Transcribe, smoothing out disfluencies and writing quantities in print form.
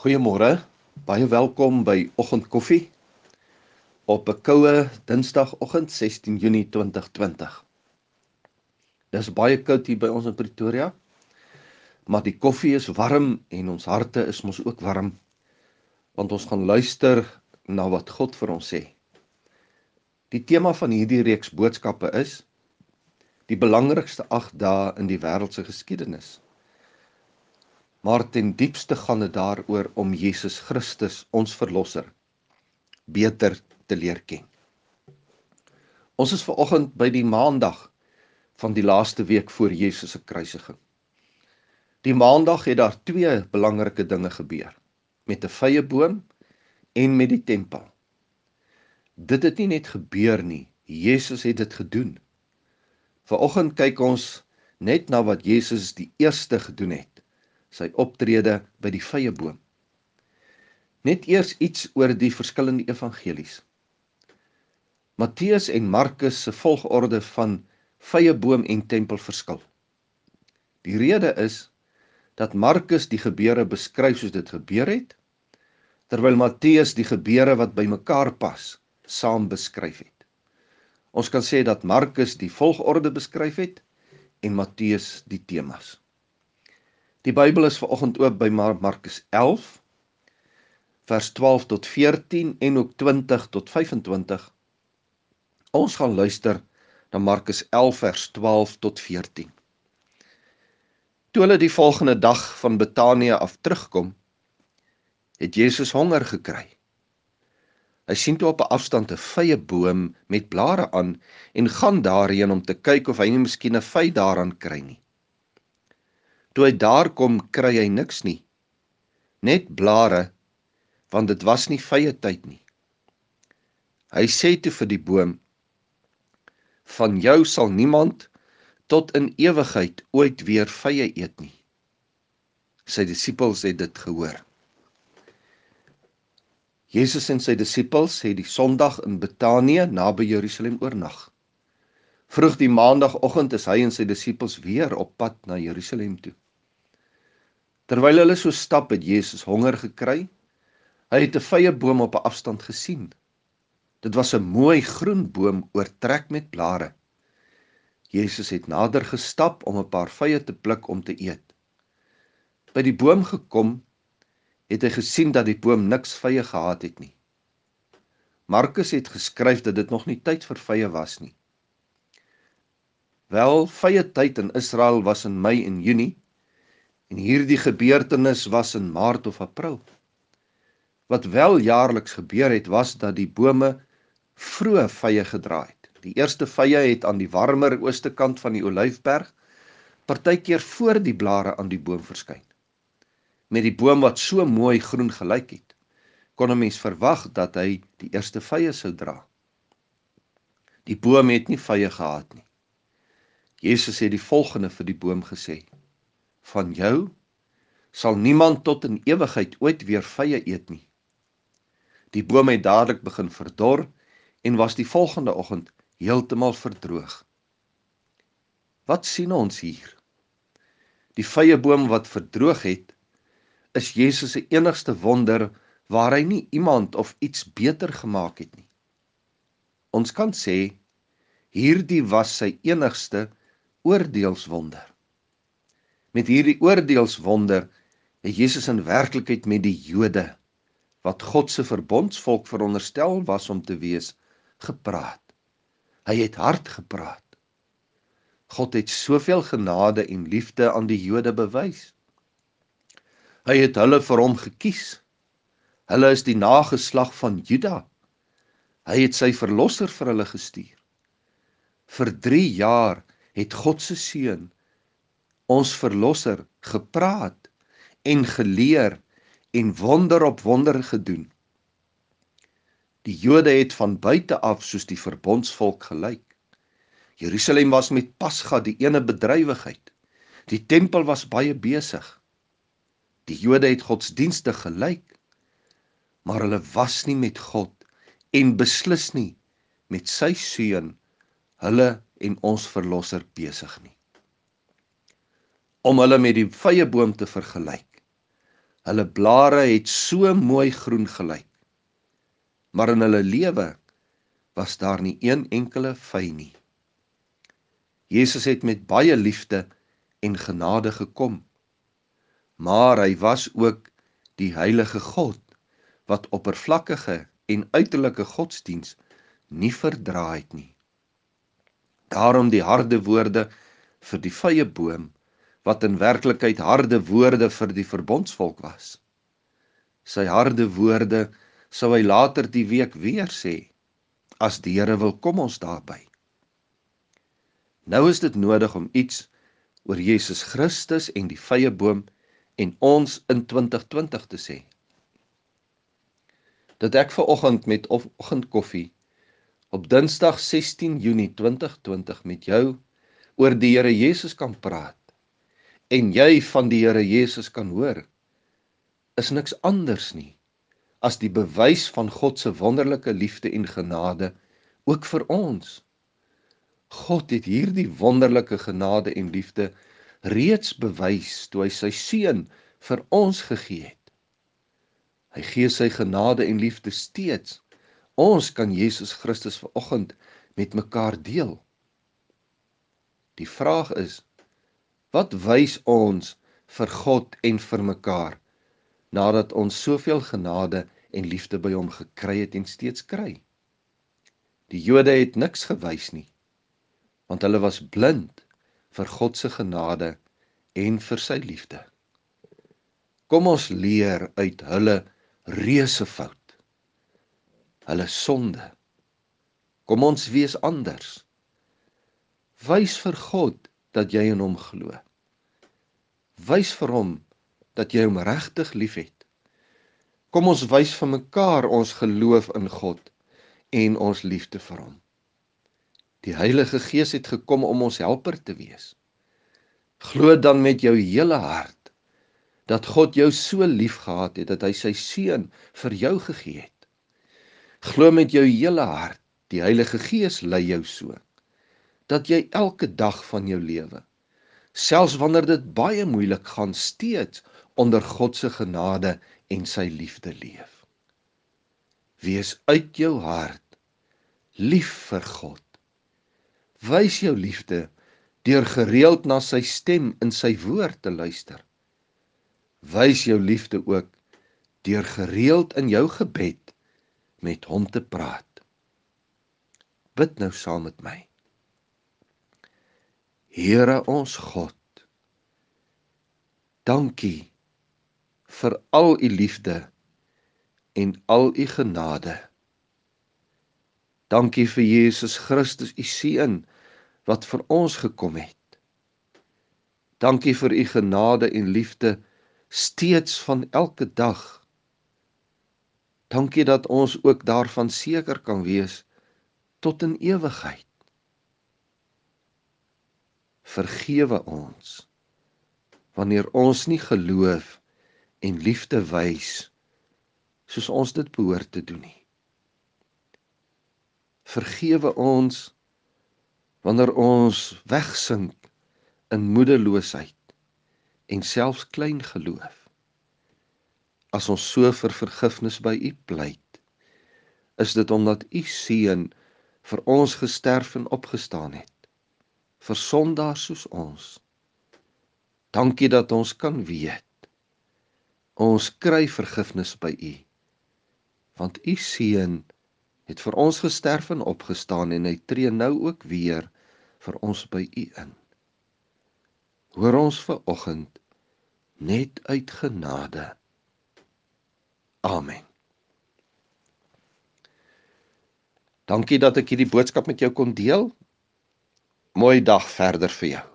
Goeiemôre, baie welkom by Oggendkoffie op 'n koue Dinsdagoggend 16 Junie 2020. Dis baie koud hier by ons in Pretoria, maar die koffie is warm en ons harte is mos ook warm, want ons gaan luister na wat God vir ons sê. Die tema van hierdie reeks boodskappe is die belangrikste 8 dae in die wêreldse geskiedenis. Maar ten diepste gaan dit daaroor om Jesus Christus, ons verlosser, beter te leer ken. Ons is vanoggend by die maandag van die laaste week voor Jesus se kruisiging. Die maandag het daar 2 belangrike dinge gebeur, met 'n vyeboom en met die tempel. Dit het nie net gebeur nie, Jesus het dit gedoen. Vanoggend kyk ons net na wat Jesus die eerste gedoen het, sy optrede by die vyeboom. Net eers iets oor die verskillende evangelies. Matteus en Markus se volgorde van vyeboom en tempel verskil. Die rede is dat Markus die gebeure beskryf soos dit gebeur het, terwyl Matteus die gebeure wat by mekaar pas, saam beskryf het. Ons kan sê dat Markus die volgorde beskryf het en Matteus die temas. Die Bybel is vanoggend oop by Markus 11, vers 12 tot 14 en ook 20 tot 25. Ons gaan luister na Markus 11 vers 12 tot 14. Toe hulle die volgende dag van Betanië af terugkom, het Jesus honger gekry. Hy sien toe op 'n afstand 'n vyeboom met blare aan en gaan daarheen om te kyk of hy nie miskien 'n vy daaraan kry nie. Toe hy daar kom, kry hy niks nie, net blare, want dit was nie vye tyd nie. Hy sê toe vir die boom, van jou sal niemand tot in ewigheid ooit weer vye eet nie. Sy disippels het dit gehoor. Jesus en sy disippels het die Sondag in Betanië naby Jerusalem oornag. Vroeg die maandagoggend is hy en sy disippels weer op pad na Jerusalem toe. Terwyl hulle so stap, het Jesus honger gekry. Hy het 'n vyeboom op 'n afstand gesien. Dit was 'n mooi groen boom oortrek met blare. Jesus het nader gestap om 'n paar vye te pluk om te eet. By die boom gekom, het hy gesien dat die boom niks vye gehad het nie. Markus het geskryf dat dit nog nie tyd vir vye was nie. Wel, vye tyd in Israel was in Mei en Junie, en hierdie gebeurtenis was in Maart of April. Wat wel jaarliks gebeur het, was dat die bome vroeg vye gedra het. Die eerste vye het aan die warmer ooste kant van die Olyfberg, partykeer voor die blare aan die boom verskyn. Met die boom wat so mooi groen gelyk het, kon 'n mens verwag dat hy die eerste vye sou dra. Die boom het nie vye gehad nie. Jesus het die volgende vir die boom gesê, van jou sal niemand tot in ewigheid ooit weer vye eet nie. Die boom het dadelik begin verdor en was die volgende oggend heeltemal verdroog. Wat sien ons hier? Die vyeboom wat verdroog het, is Jesus se enigste wonder waar hy nie iemand of iets beter gemaak het nie. Ons kan sê, hierdie was sy enigste oordeelswonder. Met hierdie oordeelswonder het Jesus in werklikheid met die Jode, wat God se verbondsvolk veronderstel was om te wees, gepraat. Hy het hard gepraat. God het soveel genade en liefde aan die Jode bewys. Hy het hulle vir hom gekies. Hulle is die nageslag van Juda. Hy het sy verlosser vir hulle gestuur. Vir 3 jaar het God se seun, ons verlosser, gepraat en geleer en wonder op wonder gedoen. Die Jode het van buite af soos die verbondsvolk gelyk. Jerusalem was met Pasga die ene bedrywigheid. Die tempel was baie besig. Die Jode het godsdienstig gelyk, maar hulle was nie met God en beslis nie met sy seun, hulle en ons verlosser besig nie. Om hulle met die vyeboom te vergelyk, Hulle blare het so mooi groen gelyk, maar in hulle lewe was daar nie een enkele vy nie. Jesus het met baie liefde en genade gekom, maar hy was ook die heilige God, wat oppervlakkige en uiterlike godsdiens nie verdra het nie. Daarom die harde woorde vir die vye boom, wat in werklikheid harde woorde vir die verbondsvolk was. Sy harde woorde sou hy later die week weer sê, as die Here wil, kom ons daarby. Nou is dit nodig om iets oor Jesus Christus en die vye boom en ons in 2020 te sê. Dat ek vanoggend met oggendkoffie op Dinsdag 16 Junie 2020 met jou oor die Here Jesus kan praat en jy van die Here Jesus kan hoor, is niks anders nie as die bewys van God se wonderlike liefde en genade ook vir ons. God het hierdie wonderlike genade en liefde reeds bewys toe hy sy seun vir ons gegee het. Hy gee sy genade en liefde steeds. Ons kan Jesus Christus vanoggend met mekaar deel. Die vraag is, wat wys ons vir God en vir mekaar, nadat ons soveel genade en liefde by hom gekry het en steeds kry? Die Jode het niks gewys nie, want hulle was blind vir God se genade en vir sy liefde. Kom ons leer uit hulle reuse fout, hulle sonde. Kom ons wees anders. Wys vir God dat jy in hom glo. Wys vir hom dat jy hom regtig liefhet. Kom ons wys vir mekaar ons geloof in God en ons liefde vir hom. Die Heilige Gees het gekom om ons helper te wees. Glo dan met jou hele hart dat God jou so lief gehad het dat hy sy seun vir jou gegee het. Glo met jou hele hart, die Heilige Gees lei jou so, dat jy elke dag van jou lewe, selfs wanneer dit baie moeilik gaan, steeds onder God se genade en sy liefde leef. Wees uit jou hart lief vir God. Wys jou liefde deur gereeld na sy stem in sy woord te luister. Wys jou liefde ook deur gereeld in jou gebed met hom te praat. Bid nou saam met my. Here ons God, dankie vir al u liefde en al u genade. Dankie vir Jesus Christus, u seun, wat vir ons gekom het. Dankie vir u genade en liefde steeds van elke dag. Dankie dat ons ook daarvan seker kan wees tot in ewigheid. Vergewe ons wanneer ons nie geloof en liefde wys soos ons dit behoort te doen nie. Vergewe ons wanneer ons wegsink in moedeloosheid en selfs klein geloof. As ons so vir vergifnis by u pleit, is dit omdat u seun vir ons gesterf en opgestaan het, vir sondaars soos ons. Dankie dat ons kan weet, ons kry vergifnis by u, want u seun het vir ons gesterf en opgestaan en hy tree nou ook weer vir ons by u in. Hoor ons vanoggend net uit genade. Amen. Dankie dat ek hierdie boodskap met jou kon deel. Mooi dag verder vir jou.